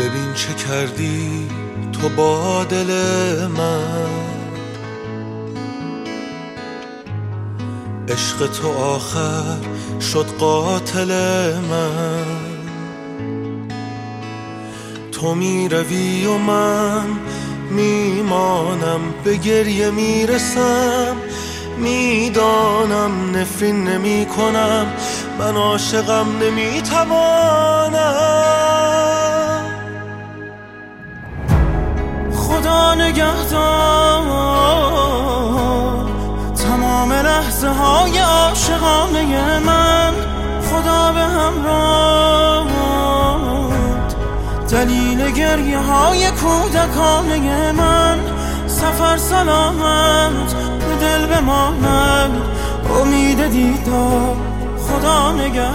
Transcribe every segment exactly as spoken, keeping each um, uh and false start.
ببین چه کردی تو با دل من، عشق تو آخر شد قاتل من. تو می روی و من میمانم، به گریه میرسم، میدانم نفرین نمی کنم، من عاشقم نمیتوانم. خدا نگهدار تمام لحظه های عاشقانه من، خدا به همراه دلیل گریه های کودکانه من. سفر سلامت به دل بماند، امید دیدار خدا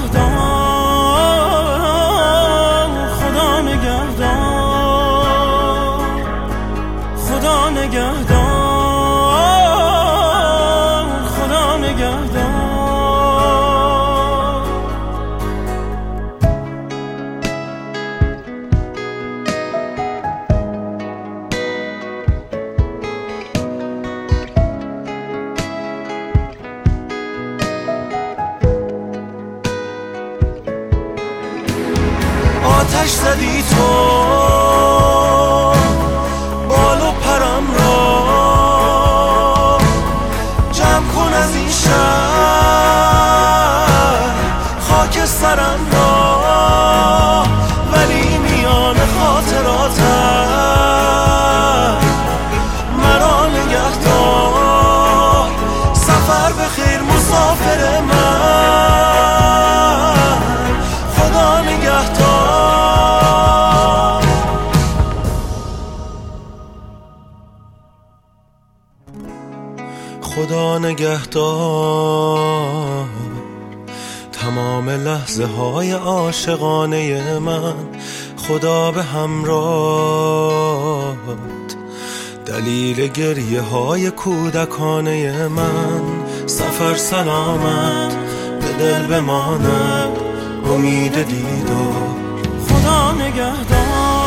نگهدار، خدا نگهدار، خدا نگهدار، خدا نگهدار. آتش زدی تو بال و پرم را، جمع کن از این شهر خاک سرم را، ولی میان خاطراتم مرا نگهدار. سفر به خیر مسافر من، خدا نگهدار. خدا نگهدار تمام لحظه های عاشقانه من، خدا به همراهت دلیل گریه های کودکانه من. سفر سلامت به دل بماند، امید دیدار خدا نگهدار.